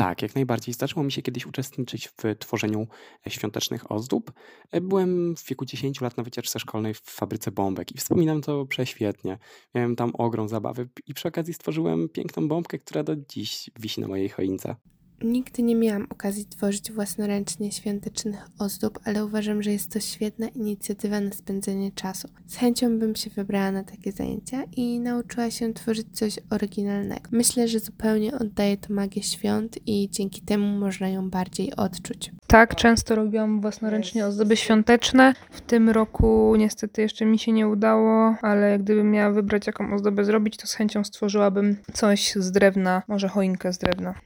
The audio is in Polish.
Tak, jak najbardziej. Zdarzyło mi się kiedyś uczestniczyć w tworzeniu świątecznych ozdób. Byłem w wieku 10 lat na wycieczce szkolnej w fabryce bombek i wspominam to prześwietnie. Miałem tam ogrom zabawy i przy okazji stworzyłem piękną bombkę, która do dziś wisi na mojej choince. Nigdy nie miałam okazji tworzyć własnoręcznie świątecznych ozdób, ale uważam, że jest to świetna inicjatywa na spędzenie czasu. Z chęcią bym się wybrała na takie zajęcia i nauczyła się tworzyć coś oryginalnego. Myślę, że zupełnie oddaje to magię świąt i dzięki temu można ją bardziej odczuć. Tak, często robiłam własnoręcznie ozdoby świąteczne. W tym roku niestety jeszcze mi się nie udało, ale gdybym miała wybrać jaką ozdobę zrobić, to z chęcią stworzyłabym coś z drewna, może choinkę z drewna.